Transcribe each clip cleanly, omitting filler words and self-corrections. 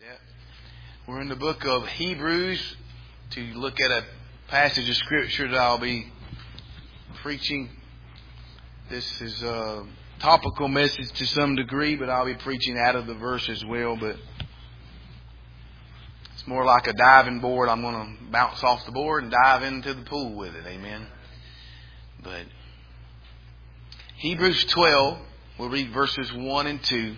Yeah. We're in the book of Hebrews to look at a passage of Scripture that I'll be preaching. This is a topical message to some degree, but I'll be preaching out of the verse as well. But it's more like a diving board. I'm going to bounce off the board and dive into the pool with it. Amen. But Hebrews 12, we'll read verses 1 and 2.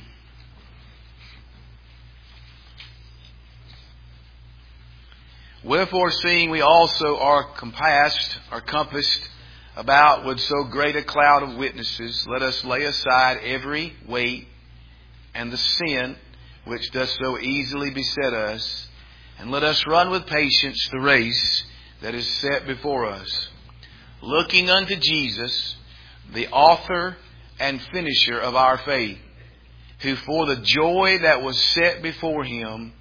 Wherefore, seeing we also are compassed about with so great a cloud of witnesses, let us lay aside every weight and the sin which doth so easily beset us, and let us run with patience the race that is set before us, looking unto Jesus, the author and finisher of our faith, who for the joy that was set before Him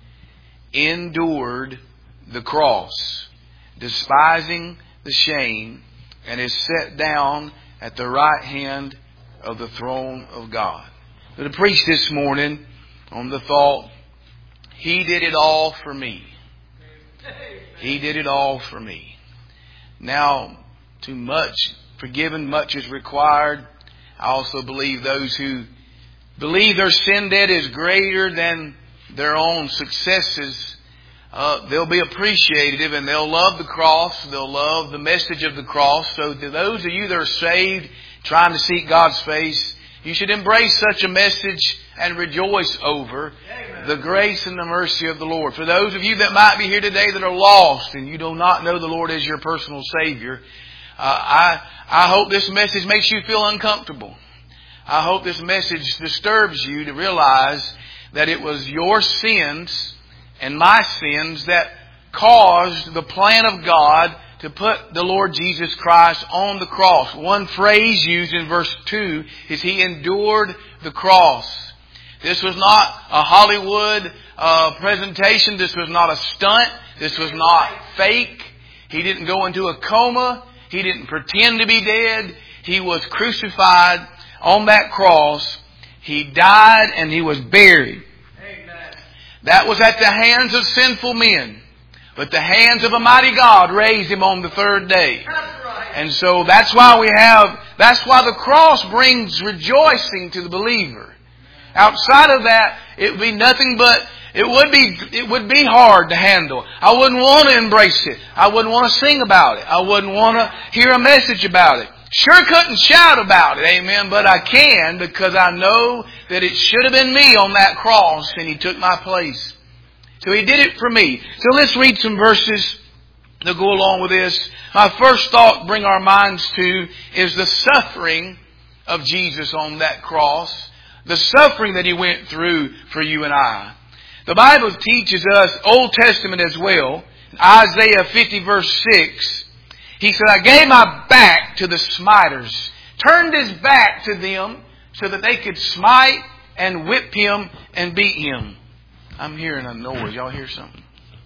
endured the cross, despising the shame, and is set down at the right hand of the throne of God. I'm going to preach this morning on the thought, He did it all for me. He did it all for me. Now, too much forgiven, much is required. I also believe those who believe their sin debt is greater than their own successes, they'll be appreciative and they'll love the cross. They'll love the message of the cross. So to those of you that are saved, trying to seek God's face, you should embrace such a message and rejoice over the grace and the mercy of the Lord. For those of you that might be here today that are lost and you do not know the Lord as your personal Savior, I hope this message makes you feel uncomfortable. I hope this message disturbs you to realize that it was your sins and my sins that caused the plan of God to put the Lord Jesus Christ on the cross. One phrase used in verse 2 is He endured the cross. This was not a Hollywood presentation. This was not a stunt. This was not fake. He didn't go into a coma. He didn't pretend to be dead. He was crucified on that cross. He died and He was buried. That was at the hands of sinful men. But the hands of a mighty God raised Him on the third day. That's right. And so that's why that's why the cross brings rejoicing to the believer. Outside of that, it would be nothing but, it would be hard to handle. I wouldn't want to embrace it. I wouldn't want to sing about it. I wouldn't want to hear a message about it. Sure couldn't shout about it, amen, but I can because I know that it should have been me on that cross and He took my place. So He did it for me. So let's read some verses that go along with this. My first thought bring our minds to is the suffering of Jesus on that cross. The suffering that He went through for you and I. The Bible teaches us, Old Testament as well, Isaiah 50 verse 6, He said, I gave my back to the smiters, turned His back to them so that they could smite and whip Him and beat Him. I'm hearing a noise. Y'all hear something?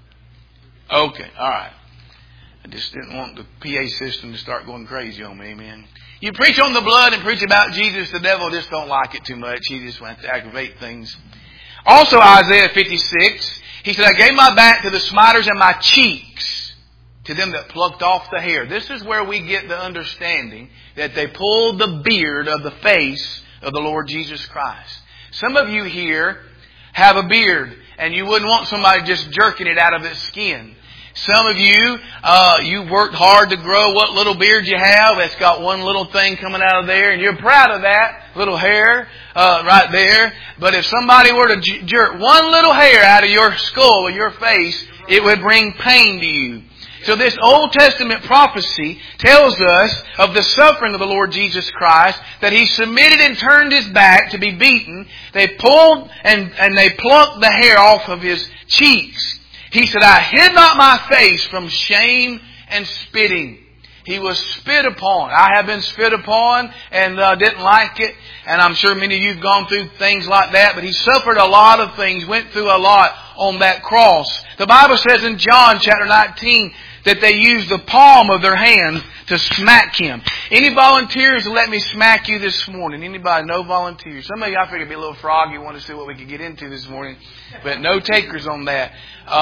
Okay, alright. I just didn't want the PA system to start going crazy on me, amen. You preach on the blood and preach about Jesus, the devil just don't like it too much. He just wants to aggravate things. Also Isaiah 56, He said, I gave my back to the smiters and my cheeks to them that plucked off the hair. This is where we get the understanding that they pulled the beard of the face of the Lord Jesus Christ. Some of you here have a beard and you wouldn't want somebody just jerking it out of its skin. Some of you, you worked hard to grow what little beard you have. It's got one little thing coming out of there and you're proud of that little hair right there. But if somebody were to jerk one little hair out of your skull or your face, it would bring pain to you. So this Old Testament prophecy tells us of the suffering of the Lord Jesus Christ, that He submitted and turned His back to be beaten. They pulled and they plucked the hair off of His cheeks. He said, I hid not my face from shame and spitting. He was spit upon. I have been spit upon and didn't like it. And I'm sure many of you have gone through things like that. But He suffered a lot of things, went through a lot on that cross. The Bible says in John chapter 19, that they used the palm of their hand to smack him. Any volunteers to let me smack you this morning? Anybody? No volunteers. Some of you, I figured, be a little froggy, want to see what we could get into this morning. But no takers on that.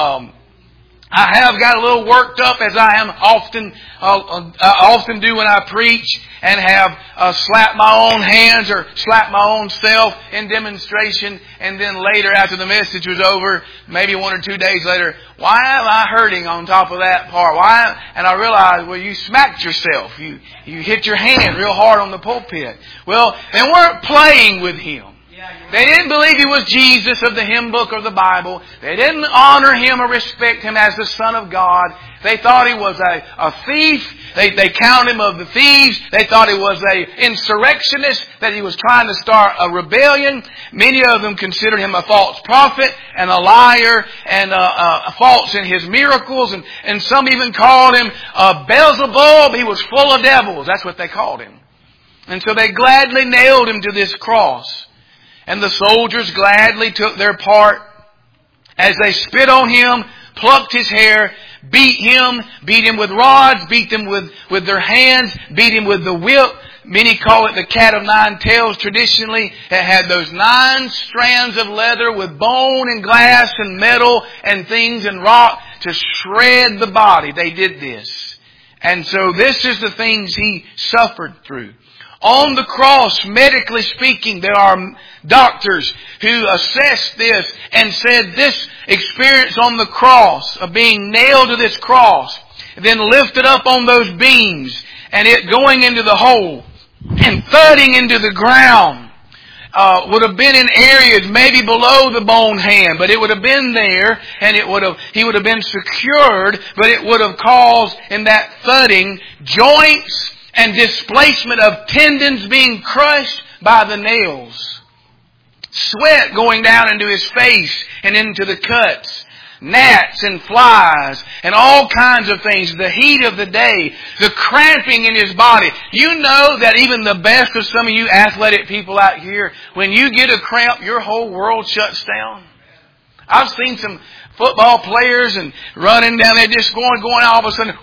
I have got a little worked up, as I am often do when I preach, and have slapped my own hands or slapped my own self in demonstration. And then later, after the message was over, maybe 1 or 2 days later, why am I hurting on top of that part? Why? And I realized, well, you smacked yourself. You hit your hand real hard on the pulpit. Well, they weren't playing with Him. They didn't believe He was Jesus of the hymn book or the Bible. They didn't honor Him or respect Him as the Son of God. They thought He was a thief. They counted Him of the thieves. They thought He was a insurrectionist, that He was trying to start a rebellion. Many of them considered Him a false prophet and a liar and false in His miracles. And some even called Him Beelzebub. He was full of devils. That's what they called Him. And so they gladly nailed Him to this cross. And the soldiers gladly took their part as they spit on Him, plucked His hair, beat Him with rods, beat Him with their hands, beat Him with the whip. Many call it the cat of nine tails traditionally. It had those 9 strands of leather with bone and glass and metal and things and rock to shred the body. They did this. And so this is the things He suffered through. On the cross, medically speaking, there are doctors who assessed this and said this experience on the cross of being nailed to this cross, then lifted up on those beams and it going into the hole and thudding into the ground, would have been in areas maybe below the bone hand, but it would have been there and he would have been secured, but it would have caused in that thudding joints and displacement of tendons being crushed by the nails. Sweat going down into his face and into the cuts. Gnats and flies and all kinds of things. The heat of the day. The cramping in his body. You know that even the best of some of you athletic people out here, when you get a cramp, your whole world shuts down. I've seen some football players and running down there just going all of a sudden,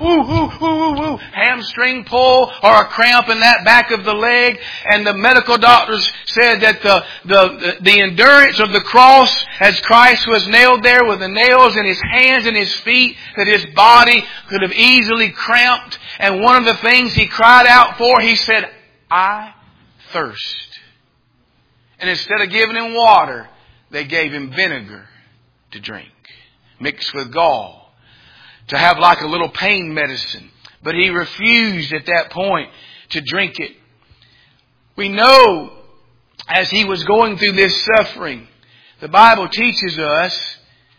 hamstring pull or a cramp in that back of the leg. And the medical doctors said that the endurance of the cross as Christ was nailed there with the nails in His hands and His feet, that His body could have easily cramped. And one of the things He cried out for, He said, I thirst. And instead of giving Him water, they gave Him vinegar to drink, mixed with gall, to have like a little pain medicine. But He refused at that point to drink it. We know as He was going through this suffering, the Bible teaches us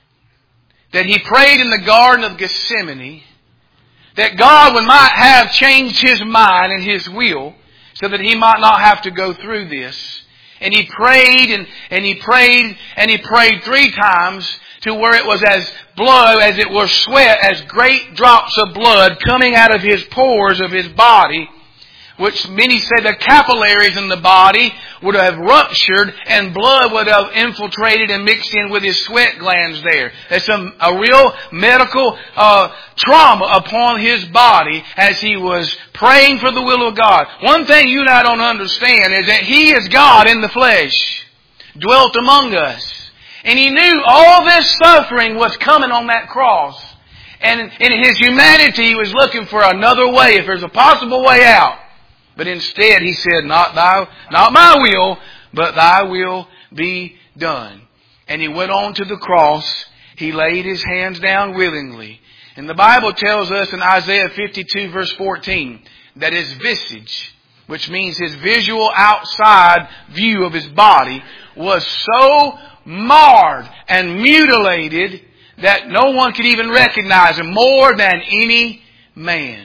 that He prayed in the Garden of Gethsemane that God might have changed His mind and His will so that He might not have to go through this. And He prayed and He prayed and He prayed 3 times to where it was as blood, as it was sweat, as great drops of blood coming out of His pores of His body, which many say the capillaries in the body would have ruptured and blood would have infiltrated and mixed in with His sweat glands there. There's a real medical trauma upon His body as He was praying for the will of God. One thing you and I don't understand is that He is God in the flesh, dwelt among us. And He knew all this suffering was coming on that cross. And in His humanity, He was looking for another way, if there's a possible way out. But instead, He said, not my will, but Thy will be done. And He went on to the cross. He laid His hands down willingly. And the Bible tells us in Isaiah 52 verse 14 that His visage, which means His visual outside view of His body, was so marred and mutilated that no one could even recognize Him more than any man.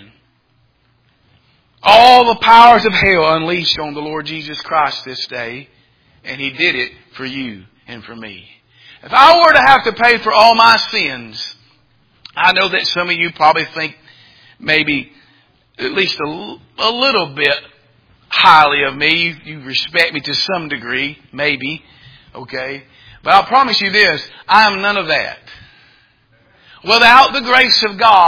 All the powers of hell unleashed on the Lord Jesus Christ this day, and He did it for you and for me. If I were to have to pay for all my sins, I know that some of you probably think maybe at least a little bit highly of me. You respect me to some degree, maybe, okay? But I'll promise you this, I am none of that. Without the grace of God,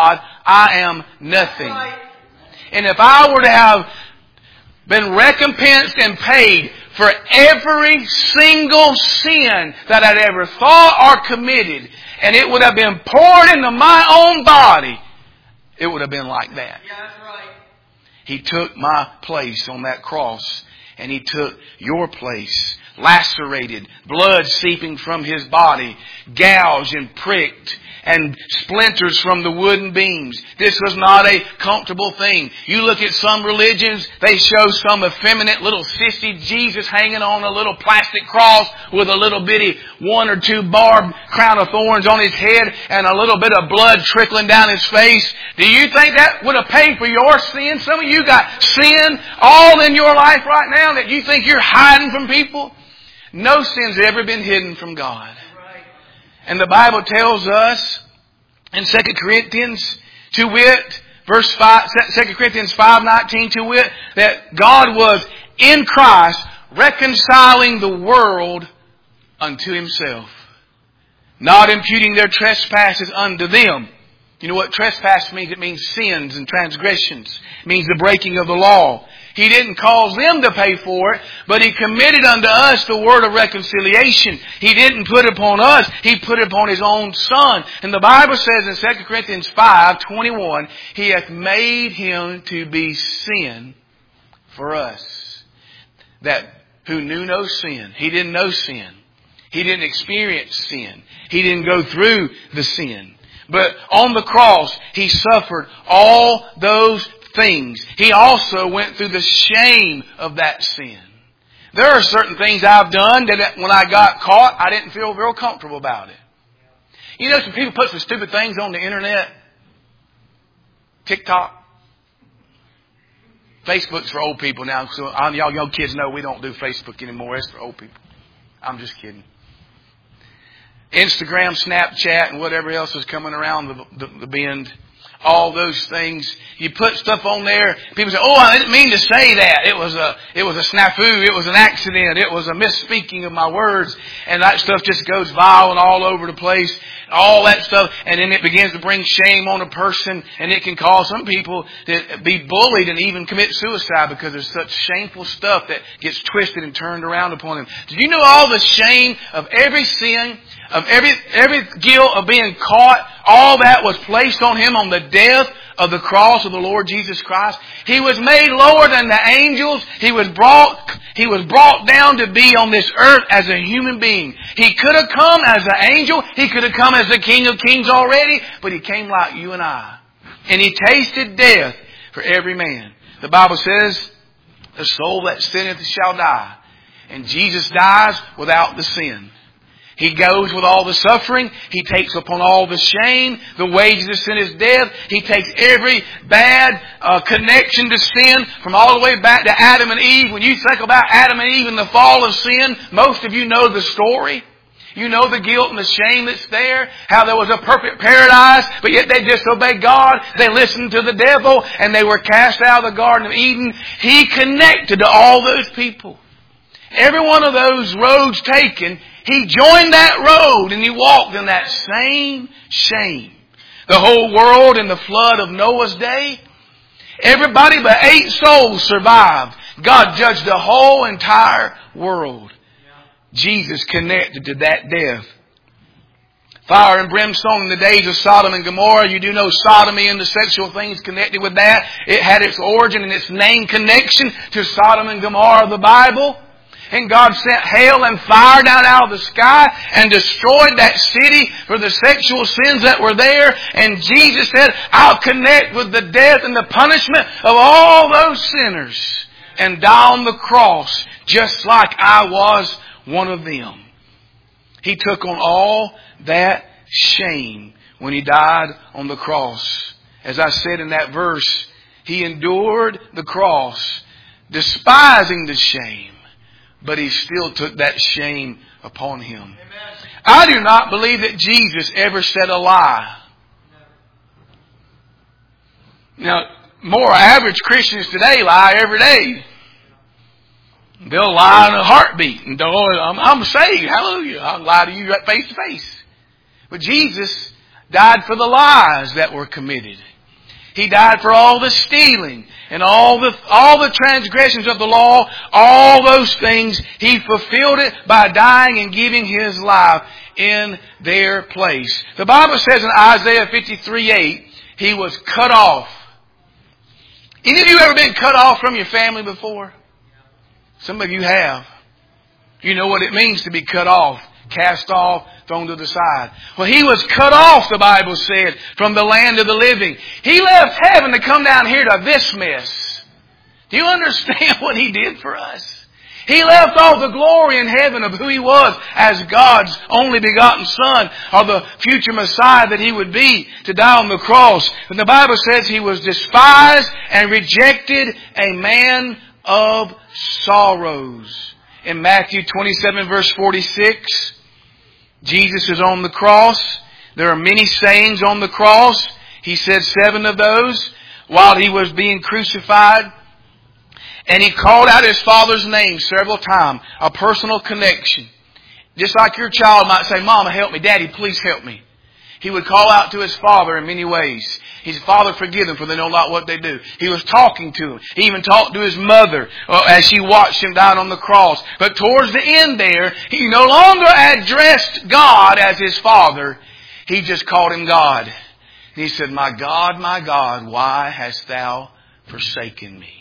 I am nothing. And if I were to have been recompensed and paid for every single sin that I'd ever thought or committed, and it would have been poured into my own body, it would have been like that. Yeah, that's right. He took my place on that cross, and He took your place, lacerated, blood seeping from His body, gouged and pricked, and splinters from the wooden beams. This was not a comfortable thing. You look at some religions, they show some effeminate little sissy Jesus hanging on a little plastic cross with a little bitty 1 or 2 barbed crown of thorns on his head and a little bit of blood trickling down his face. Do you think that would have paid for your sin? Some of you got sin all in your life right now that you think you're hiding from people. No sin's ever been hidden from God. And the Bible tells us in 2 Corinthians, to wit, verse 5, 2 Corinthians 5:19, to wit, that God was in Christ reconciling the world unto Himself, not imputing their trespasses unto them. You know what trespass means? It means sins and transgressions. It means the breaking of the law. He didn't cause them to pay for it, but He committed unto us the word of reconciliation. He didn't put it upon us. He put it upon His own Son. And the Bible says in 2 Corinthians 5:21, He hath made Him to be sin for us, that who knew no sin. He didn't know sin. He didn't experience sin. He didn't go through the sin. But on the cross, He suffered all those things. He also went through the shame of that sin. There are certain things I've done that when I got caught, I didn't feel real comfortable about it. You know, some people put some stupid things on the internet. TikTok. Facebook's for old people now. So y'all young kids know we don't do Facebook anymore. It's for old people. I'm just kidding. Instagram, Snapchat, and whatever else is coming around the bend. All those things. You put stuff on there. People say, "Oh, I didn't mean to say that. It was a snafu. It was an accident. It was a misspeaking of my words." And that stuff just goes viral and all over the place. All that stuff. And then it begins to bring shame on a person. And it can cause some people to be bullied and even commit suicide because there's such shameful stuff that gets twisted and turned around upon them. Do you know all the shame of every sin, of every guilt of being caught? All that was placed on Him on the death of the cross of the Lord Jesus Christ. He was made lower than the angels. He was brought down to be on this earth as a human being. He could have come as an angel. He could have come as the King of Kings already. But He came like you and I. And He tasted death for every man. The Bible says, the soul that sinneth shall die. And Jesus dies without the sin. He goes with all the suffering. He takes upon all the shame. The wages of sin is death. He takes every bad connection to sin from all the way back to Adam and Eve. When you think about Adam and Eve and the fall of sin, most of you know the story. You know the guilt and the shame that's there. How there was a perfect paradise, but yet they disobeyed God. They listened to the devil and they were cast out of the Garden of Eden. He connected to all those people. Every one of those roads taken, He joined that road and He walked in that same shame. The whole world in the flood of Noah's day, everybody but 8 souls survived. God judged the whole entire world. Jesus connected to that death. Fire and brimstone in the days of Sodom and Gomorrah. You do know sodomy and the sexual things connected with that. It had its origin and its name connection to Sodom and Gomorrah of the Bible. And God sent hail and fire down out of the sky and destroyed that city for the sexual sins that were there. And Jesus said, I'll connect with the death and the punishment of all those sinners and die on the cross just like I was one of them. He took on all that shame when He died on the cross. As I said in that verse, He endured the cross, despising the shame. But He still took that shame upon Him. Amen. I do not believe that Jesus ever said a lie. Now, more average Christians today lie every day. They'll lie in a heartbeat. And I'm saved. Hallelujah. I'll lie to you right face to face. But Jesus died for the lies that were committed. He died for all the stealing and all the transgressions of the law, all those things. He fulfilled it by dying and giving His life in their place. The Bible says in Isaiah 53:8, He was cut off. Any of you ever been cut off from your family before? Some of you have. You know what it means to be cut off, cast off, thrown to the side. Well, He was cut off, the Bible said, from the land of the living. He left heaven to come down here to this mess. Do you understand what He did for us? He left all the glory in heaven of who He was as God's only begotten Son, or the future Messiah that He would be, to die on the cross. And the Bible says He was despised and rejected, a man of sorrows. In Matthew 27 verse 46, Jesus is on the cross. There are many sayings on the cross. He said 7 of those while He was being crucified. And He called out His Father's name several times. A personal connection. Just like your child might say, Mama, help me. Daddy, please help me. He would call out to His Father in many ways. He said, Father, forgive them, for they know not what they do. He was talking to Him. He even talked to His mother as she watched Him die on the cross. But towards the end there, He no longer addressed God as His Father. He just called Him God. And He said, my God, why hast Thou forsaken me?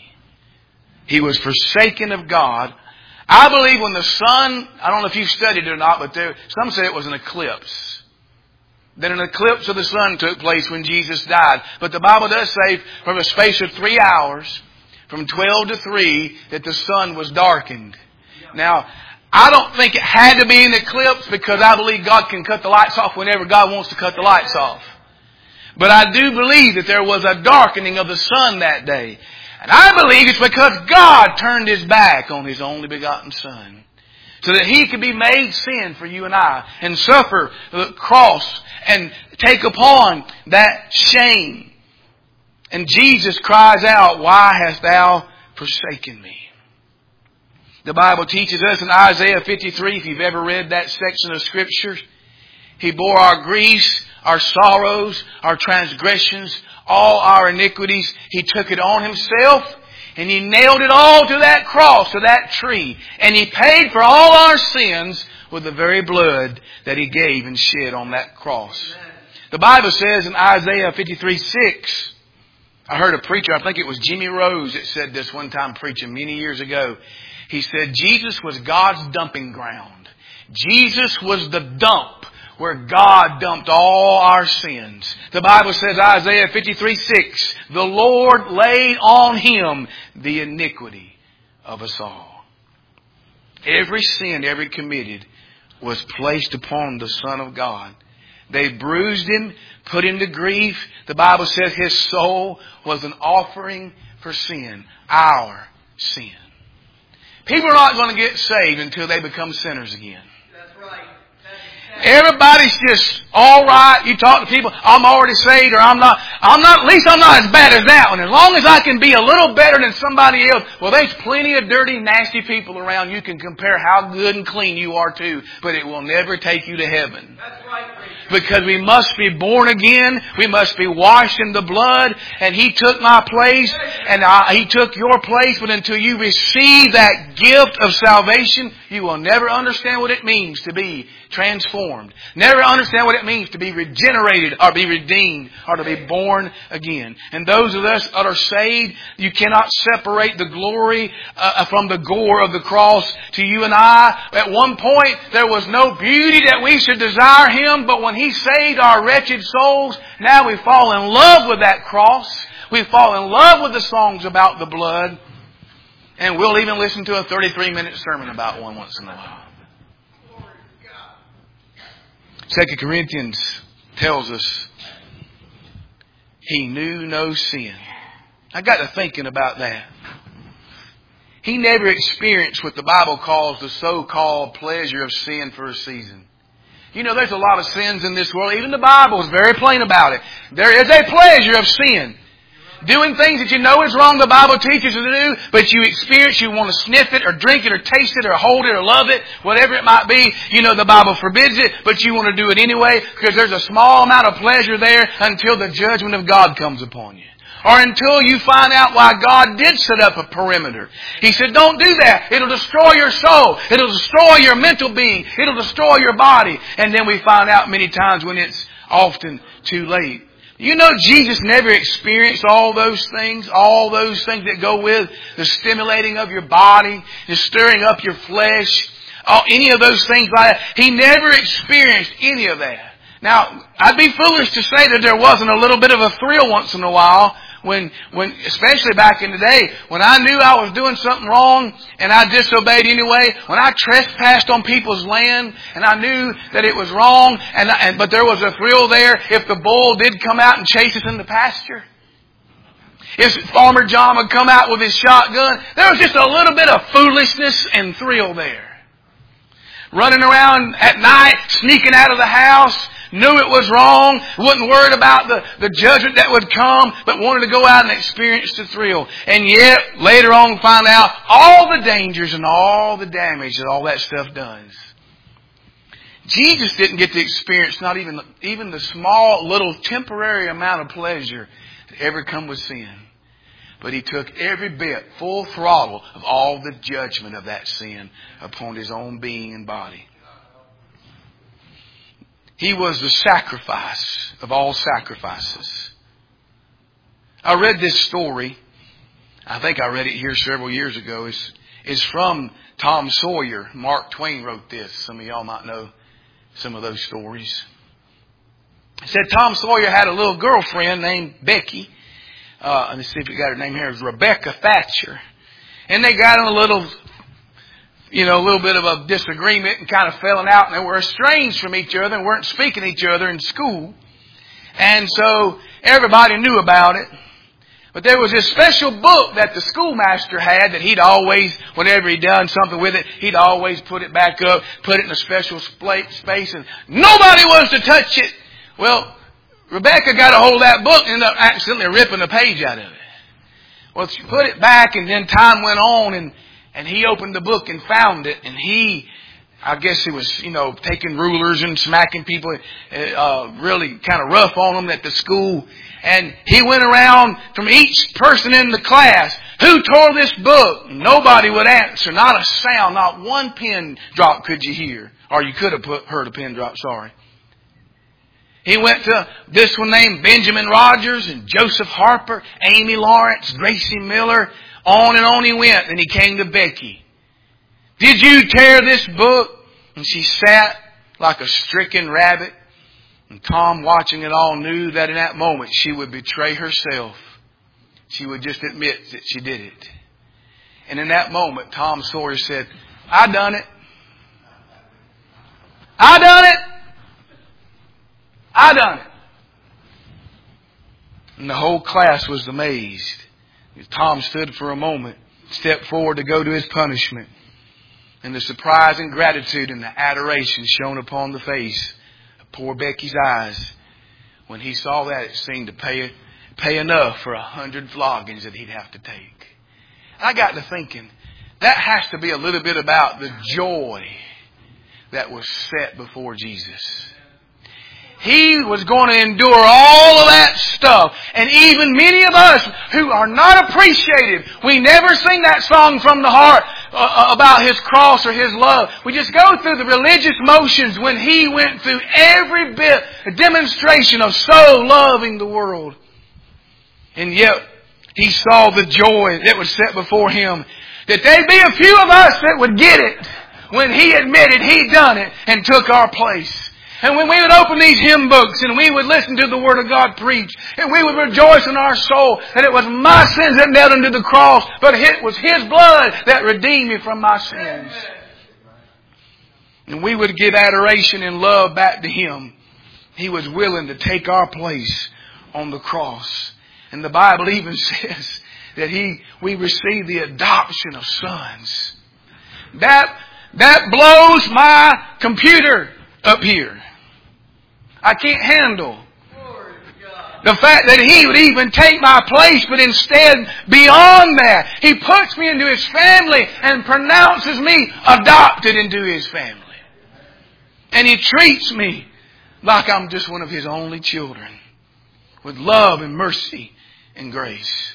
He was forsaken of God. I believe when the sun, I don't know if you've studied it or not, but some say it was an eclipse. That an eclipse of the sun took place when Jesus died. But the Bible does say from a space of 3 hours, from 12 to 3, that the sun was darkened. Now, I don't think it had to be an eclipse, because I believe God can cut the lights off whenever God wants to cut the lights off. But I do believe that there was a darkening of the sun that day. And I believe it's because God turned His back on His only begotten Son, so that He could be made sin for you and I, and suffer the cross and take upon that shame. And Jesus cries out, why hast Thou forsaken me? The Bible teaches us in Isaiah 53, if you've ever read that section of Scripture, He bore our griefs, our sorrows, our transgressions, all our iniquities. He took it on Himself, and He nailed it all to that cross, to that tree. And He paid for all our sins with the very blood that He gave and shed on that cross. The Bible says in Isaiah 53:6, I heard a preacher, I think it was Jimmy Rose, that said this one time preaching many years ago. He said, Jesus was God's dumping ground. Jesus was the dump where God dumped all our sins. The Bible says, Isaiah 53:6, the Lord laid on Him the iniquity of us all. Every sin ever committed was placed upon the Son of God. They bruised Him, put Him to grief. The Bible says His soul was an offering for sin, our sin. People are not going to get saved until they become sinners again. That's right. Everybody's just all right. You talk to people, I'm already saved, or I'm not, at least I'm not as bad as that one. As long as I can be a little better than somebody else. Well, there's plenty of dirty, nasty people around. You can compare how good and clean you are to, but it will never take you to heaven. That's right. Because we must be born again. We must be washed in the blood. And He took my place, and He took your place. But until you receive that gift of salvation, you will never understand what it means to be transformed. Never understand what it means to be regenerated, or be redeemed, or to be born again. And those of us that are saved, you cannot separate the glory from the gore of the cross. To you and I, at one point, there was no beauty that we should desire Him, but when He saved our wretched souls, now we fall in love with that cross. We fall in love with the songs about the blood. And we'll even listen to a 33-minute sermon about one once in a while. 2 Corinthians tells us He knew no sin. I got to thinking about that. He never experienced what the Bible calls the so-called pleasure of sin for a season. You know, there's a lot of sins in this world. Even the Bible is very plain about it. There is a pleasure of sin. Doing things that you know is wrong, the Bible teaches you to do, but you experience, you want to sniff it or drink it or taste it or hold it or love it, whatever it might be. You know the Bible forbids it, but you want to do it anyway because there's a small amount of pleasure there until the judgment of God comes upon you. or until you find out why God did set up a perimeter. He said, don't do that. It'll destroy your soul. It'll destroy your mental being. It'll destroy your body. And then we find out many times when it's often too late. You know, Jesus never experienced all those things that go with the stimulating of your body, the stirring up your flesh, any of those things like that. He never experienced any of that. Now, I'd be foolish to say that there wasn't a little bit of a thrill once in a while when, especially back in the day, when I knew I was doing something wrong and I disobeyed anyway, when I trespassed on people's land and I knew that it was wrong, but there was a thrill there if the bull did come out and chase us in the pasture. If Farmer John would come out with his shotgun, there was just a little bit of foolishness and thrill there. Running around at night, sneaking out of the house, knew it was wrong, wasn't worried about the judgment that would come, but wanted to go out and experience the thrill. And yet, later on, find out all the dangers and all the damage that all that stuff does. Jesus didn't get to experience not even the small, little, temporary amount of pleasure that ever come with sin. But He took every bit, full throttle, of all the judgment of that sin upon His own being and body. He was the sacrifice of all sacrifices. I read this story. I think I read it here several years ago. It's from Tom Sawyer. Mark Twain wrote this. Some of y'all might know some of those stories. It said Tom Sawyer had a little girlfriend named Becky. Let me see if we got her name here. It was Rebecca Thatcher. And they got in a little bit of a disagreement and kind of falling out, and they were estranged from each other and weren't speaking to each other in school. And so everybody knew about it. But there was this special book that the schoolmaster had that he'd always, whenever he'd done something with it, he'd always put it back up, put it in a special space, and nobody was to touch it. Well, Rebecca got a hold of that book and ended up accidentally ripping a page out of it. Well, she put it back, and then time went on, and he opened the book and found it, and I guess he was, taking rulers and smacking people, really kind of rough on them at the school. And he went around from each person in the class, who tore this book? Nobody would answer, not a sound, not one pin drop could you hear. Or you could have heard a pin drop, sorry. He went to this one named Benjamin Rogers and Joseph Harper, Amy Lawrence, Gracie Miller. On and on he went. Then he came to Becky. Did you tear this book? And she sat like a stricken rabbit. And Tom, watching it all, knew that in that moment she would betray herself. She would just admit that she did it. And in that moment, Tom Sawyer said, I done it. I done it. I done it. And the whole class was amazed. Tom stood for a moment, stepped forward to go to his punishment. And the surprise and gratitude and the adoration shone upon the face of poor Becky's eyes. When he saw that, it seemed to pay enough for 100 floggings that he'd have to take. I got to thinking, that has to be a little bit about the joy that was set before Jesus. He was going to endure all of that stuff. And even many of us who are not appreciative, we never sing that song from the heart about His cross or His love. We just go through the religious motions when He went through every bit, a demonstration of so loving the world. And yet, He saw the joy that was set before Him. That there'd be a few of us that would get it when He admitted He'd done it and took our place. And when we would open these hymn books and we would listen to the Word of God preached, and we would rejoice in our soul that it was my sins that nailed Him to the cross, but it was His blood that redeemed me from my sins. And we would give adoration and love back to Him. He was willing to take our place on the cross. And the Bible even says that we received the adoption of sons. That blows my computer up here. I can't handle the fact that He would even take my place, but instead, beyond that, He puts me into His family and pronounces me adopted into His family. And He treats me like I'm just one of His only children, with love and mercy and grace.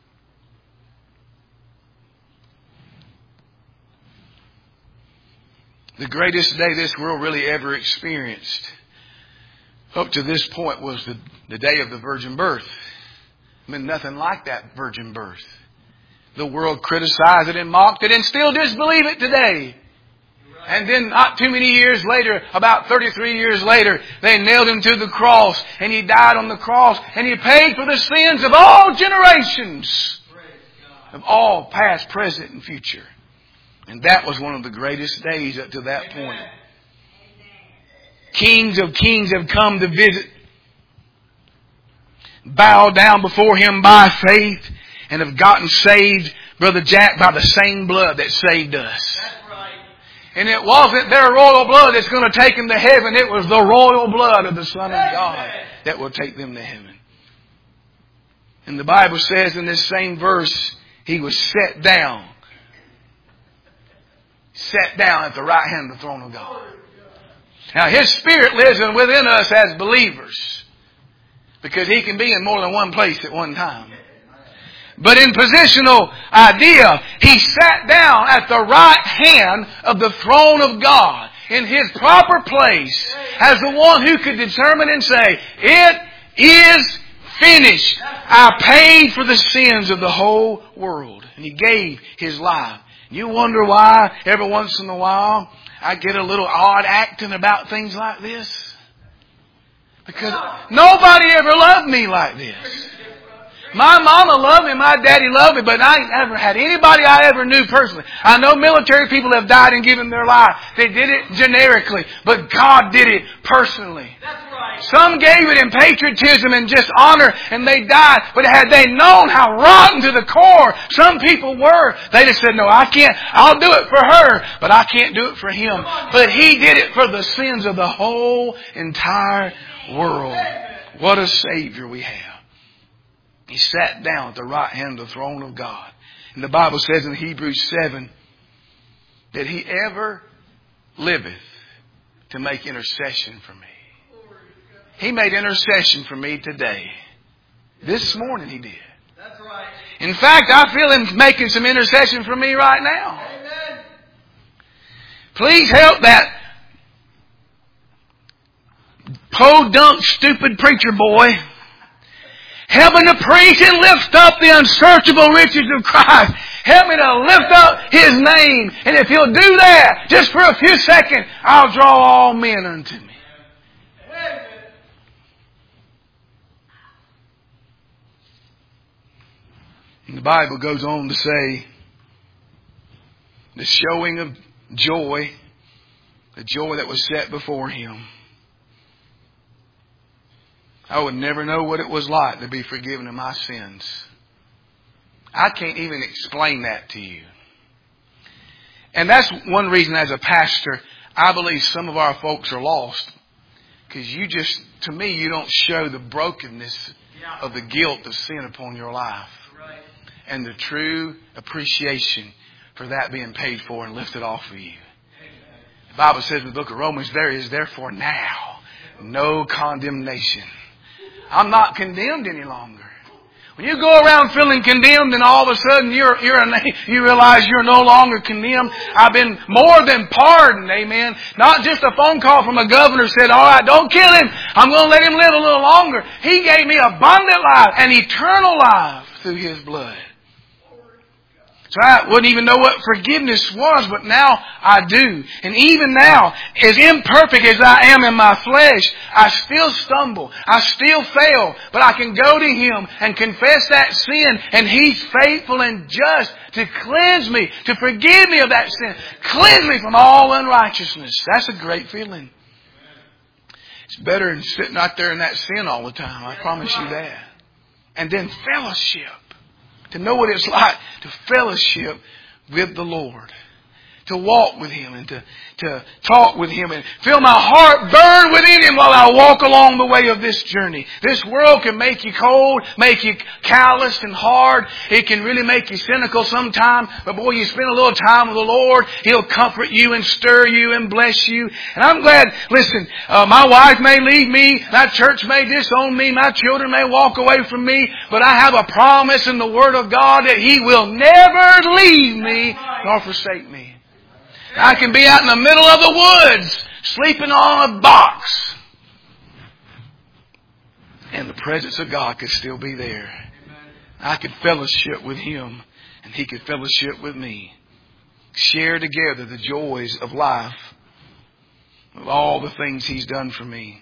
The greatest day this world really ever experienced up to this point was the day of the virgin birth. I mean, nothing like that virgin birth. The world criticized it and mocked it and still disbelieve it today. And then not too many years later, about 33 years later, they nailed Him to the cross and He died on the cross and He paid for the sins of all generations, of all past, present, and future. And that was one of the greatest days up to that point. Kings of kings have come to visit, bow down before Him by faith, and have gotten saved, Brother Jack, by the same blood that saved us. That's right. And it wasn't their royal blood that's going to take them to heaven. It was the royal blood of the Son of God that will take them to heaven. And the Bible says in this same verse, He was set down at the right hand of the throne of God. Now His Spirit lives within us as believers, because He can be in more than one place at one time. But in positional idea, He sat down at the right hand of the throne of God in His proper place as the one who could determine and say, "It is finished. I paid for the sins of the whole world." And He gave His life. You wonder why every once in a while I get a little odd acting about things like this? Because nobody ever loved me like this. My mama loved me, my daddy loved me, but I ain't ever had anybody I ever knew personally. I know military people have died and given their life. They did it generically, but God did it personally. That's right. Some gave it in patriotism and just honor, and they died. But had they known how rotten to the core some people were, they'd have said, "No, I can't. I'll do it for her, but I can't do it for him." But He did it for the sins of the whole entire world. What a Savior we have. He sat down at the right hand of the throne of God. And the Bible says in Hebrews 7 that He ever liveth to make intercession for me. He made intercession for me today. This morning He did. That's right. In fact, I feel Him making some intercession for me right now. Amen. Please help that podunk stupid preacher boy helping to preach and lift up the unsearchable riches of Christ. Help me to lift up His name. And if He'll do that, just for a few seconds, I'll draw all men unto me. And the Bible goes on to say, the showing of joy, the joy that was set before Him. I would never know what it was like to be forgiven of my sins. I can't even explain that to you. And that's one reason as a pastor, I believe some of our folks are lost. Because to me, you don't show the brokenness of the guilt of sin upon your life. Right. And the true appreciation for that being paid for and lifted off of you. The Bible says in the book of Romans, there is therefore now no condemnation. I'm not condemned any longer. When you go around feeling condemned and all of a sudden you realize you're no longer condemned, I've been more than pardoned, amen. Not just a phone call from a governor said, "All right, don't kill him. I'm going to let him live a little longer." He gave me abundant life and eternal life through His blood. So I wouldn't even know what forgiveness was, but now I do. And even now, as imperfect as I am in my flesh, I still stumble. I still fail. But I can go to Him and confess that sin, and He's faithful and just to cleanse me, to forgive me of that sin. Cleanse me from all unrighteousness. That's a great feeling. It's better than sitting out there in that sin all the time. I promise you that. And then fellowship. To know what it's like to fellowship with the Lord. to walk with Him and to talk with Him and feel my heart burn within Him while I walk along the way of this journey. This world can make you cold, make you calloused and hard. It can really make you cynical sometimes. But boy, you spend a little time with the Lord, He'll comfort you and stir you and bless you. And I'm glad, listen, my wife may leave me, my church may disown me, my children may walk away from me, but I have a promise in the Word of God that He will never leave me nor forsake me. I can be out in the middle of the woods, sleeping on a box, and the presence of God could still be there. I could fellowship with Him, and He could fellowship with me. Share together the joys of life, of all the things He's done for me.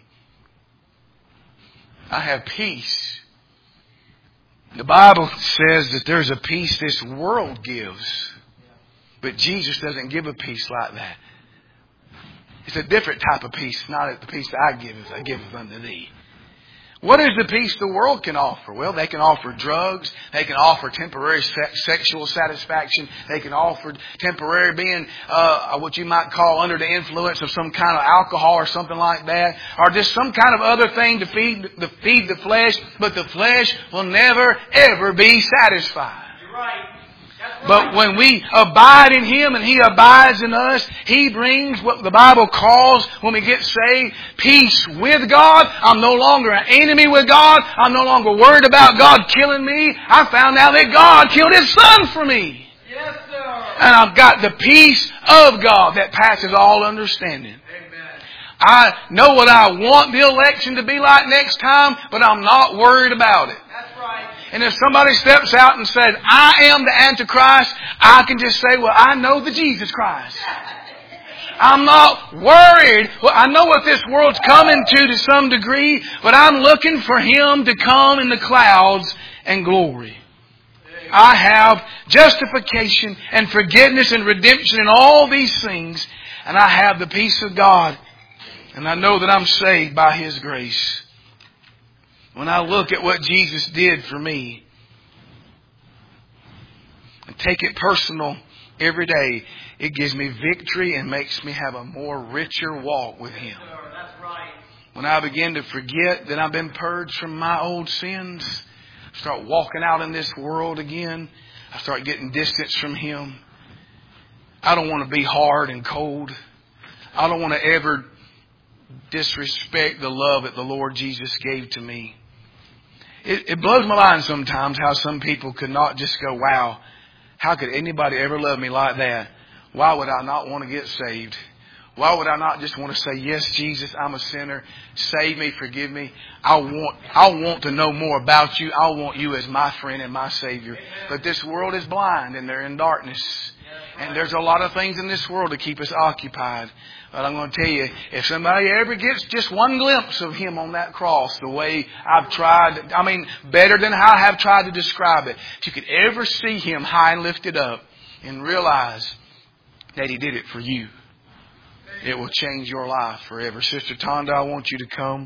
I have peace. The Bible says that there's a peace this world gives. But Jesus doesn't give a peace like that. It's a different type of peace, not the peace that I giveth unto thee. What is the peace the world can offer? Well, they can offer drugs. They can offer temporary sexual satisfaction. They can offer temporary being what you might call under the influence of some kind of alcohol or something like that. Or just some kind of other thing to feed the flesh. But the flesh will never, ever be satisfied. You're right. But when we abide in Him and He abides in us, He brings what the Bible calls, when we get saved, peace with God. I'm no longer an enemy with God. I'm no longer worried about God killing me. I found out that God killed His Son for me. Yes, sir. And I've got the peace of God that passes all understanding. Amen. I know what I want the election to be like next time, but I'm not worried about it. That's right. And if somebody steps out and says, I am the Antichrist, I can just say, well, I know the Jesus Christ. I'm not worried. Well, I know what this world's coming to some degree, but I'm looking for Him to come in the clouds and glory. I have justification and forgiveness and redemption and all these things, and I have the peace of God, and I know that I'm saved by His grace. When I look at what Jesus did for me and take it personal every day, it gives me victory and makes me have a more richer walk with Him. That's right. When I begin to forget that I've been purged from my old sins, start walking out in this world again, I start getting distance from Him. I don't want to be hard and cold. I don't want to ever disrespect the love that the Lord Jesus gave to me. It blows my mind sometimes how some people could not just go, wow, how could anybody ever love me like that? Why would I not want to get saved? Why would I not just want to say, yes, Jesus, I'm a sinner. Save me, forgive me. I want to know more about You. I want You as my friend and my Savior. But this world is blind and they're in darkness. And there's a lot of things in this world to keep us occupied. But I'm going to tell you, if somebody ever gets just one glimpse of Him on that cross, the way I've tried, better than how I have tried to describe it, if you could ever see Him high and lifted up and realize that He did it for you, it will change your life forever. Sister Tonda, I want you to come.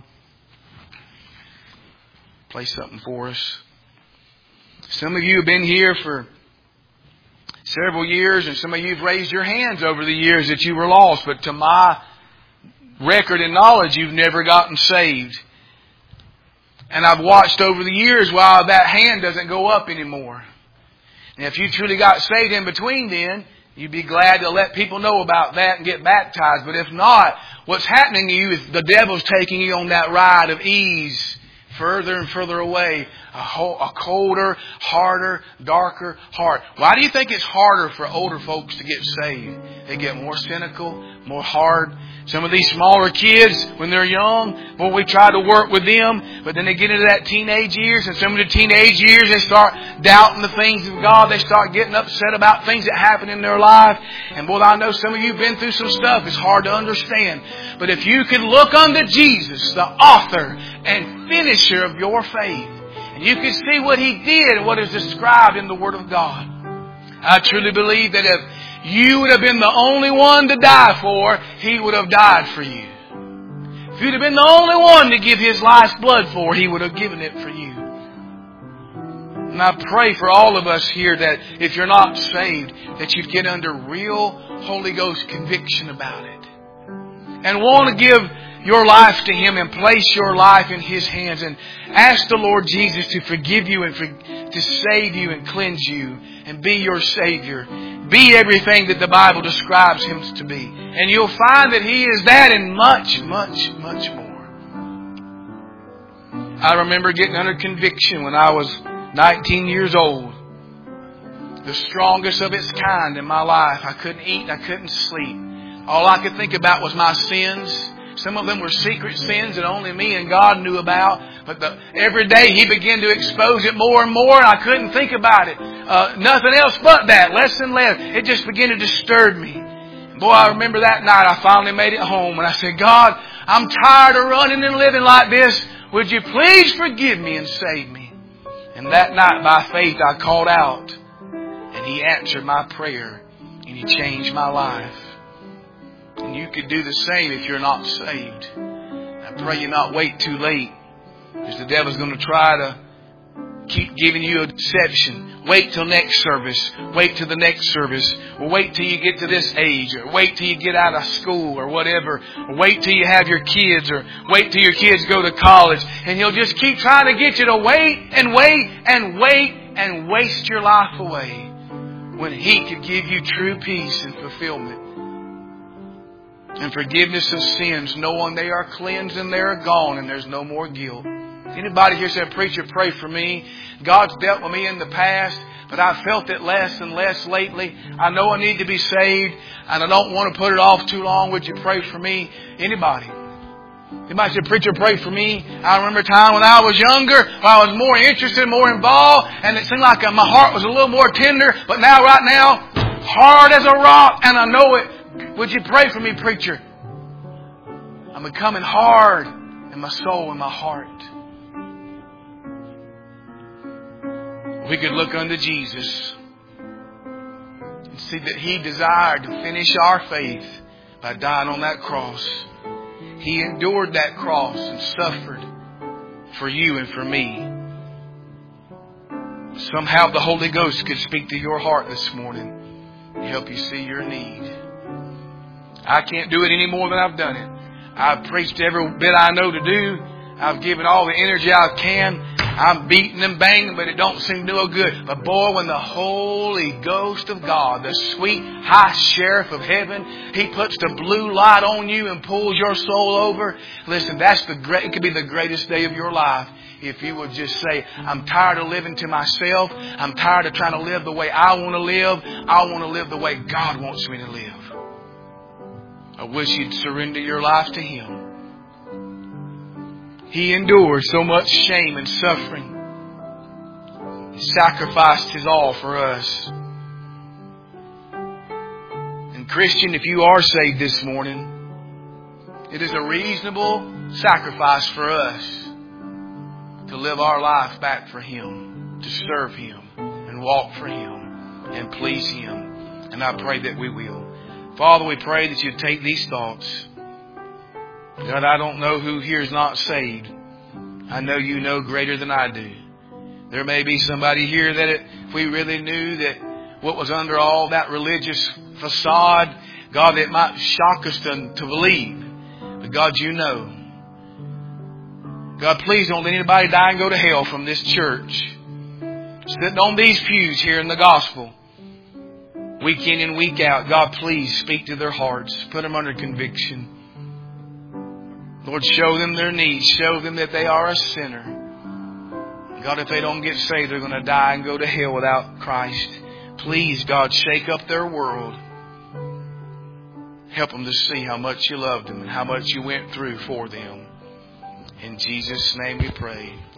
Play something for us. Some of you have been here for several years, and some of you have raised your hands over the years that you were lost. But to my record and knowledge, you've never gotten saved. And I've watched over the years while that hand doesn't go up anymore. And if you truly got saved in between then, you'd be glad to let people know about that and get baptized. But if not, what's happening to you is the devil's taking you on that ride of ease, further and further away. A colder, harder, darker heart. Why do you think it's harder for older folks to get saved? They get more cynical, more hard. Some of these smaller kids, when they're young, we try to work with them, but then they get into that teenage years, and some of the teenage years, they start doubting the things of God. They start getting upset about things that happen in their life. And boy, I know some of you have been through some stuff. It's hard to understand. But if you could look unto Jesus, the author and finisher of your faith, and you can see what He did and what is described in the Word of God. I truly believe that if you would have been the only one to die for, He would have died for you. If you'd have been the only one to give His life's blood for, He would have given it for you. And I pray for all of us here that if you're not saved, that you'd get under real Holy Ghost conviction about it. And want to give your life to Him and place your life in His hands and ask the Lord Jesus to forgive you and to save you and cleanse you and be your Savior. Be everything that the Bible describes Him to be. And you'll find that He is that and much, much, much more. I remember getting under conviction when I was 19 years old. The strongest of its kind in my life. I couldn't eat, I couldn't sleep. All I could think about was my sins. Some of them were secret sins that only me and God knew about. But every day He began to expose it more and more, and I couldn't think about it. Nothing else but that, less and less. It just began to disturb me. Boy, I remember that night I finally made it home, and I said, God, I'm tired of running and living like this. Would you please forgive me and save me? And that night, by faith, I called out, and He answered my prayer, and He changed my life. And you could do the same if you're not saved. I pray you not wait too late, because the devil's going to try to keep giving you a deception. Wait till next service. Wait till the next service. Or wait till you get to this age. Or wait till you get out of school or whatever. Or wait till you have your kids. Or wait till your kids go to college. And he'll just keep trying to get you to wait and wait and wait and waste your life away, when He could give you true peace and fulfillment and forgiveness of sins, knowing they are cleansed and they are gone and there's no more guilt. Anybody here said, preacher, pray for me. God's dealt with me in the past, but I've felt it less and less lately. I know I need to be saved, and I don't want to put it off too long. Would you pray for me? Anybody? Anybody said, preacher, pray for me. I remember a time when I was younger, when I was more interested, more involved, and it seemed like my heart was a little more tender. But now, right now, hard as a rock, and I know it. Would you pray for me, preacher? I'm becoming hard in my soul and my heart. We could look unto Jesus and see that He desired to finish our faith by dying on that cross. He endured that cross and suffered for you and for me. Somehow the Holy Ghost could speak to your heart this morning and help you see your need. I can't do it any more than I've done it. I've preached every bit I know to do. I've given all the energy I can. I'm beating and banging, but it don't seem no good. But boy, when the Holy Ghost of God, the sweet high sheriff of heaven, He puts the blue light on you and pulls your soul over. Listen, it could be the greatest day of your life if you would just say, I'm tired of living to myself. I'm tired of trying to live the way I want to live. I want to live the way God wants me to live. I wish you'd surrender your life to Him. He endured so much shame and suffering. He sacrificed His all for us. And Christian, if you are saved this morning, it is a reasonable sacrifice for us to live our life back for Him, to serve Him and walk for Him and please Him. And I pray that we will. Father, we pray that you'd take these thoughts. God, I don't know who here is not saved. I know you know greater than I do. There may be somebody here that if we really knew that what was under all that religious facade, God, it might shock us to believe. But God, you know. God, please don't let anybody die and go to hell from this church. Sitting on these pews here in the gospel, week in and week out. God, please speak to their hearts. Put them under conviction. Lord, show them their needs. Show them that they are a sinner. God, if they don't get saved, they're going to die and go to hell without Christ. Please, God, shake up their world. Help them to see how much you loved them and how much you went through for them. In Jesus' name we pray.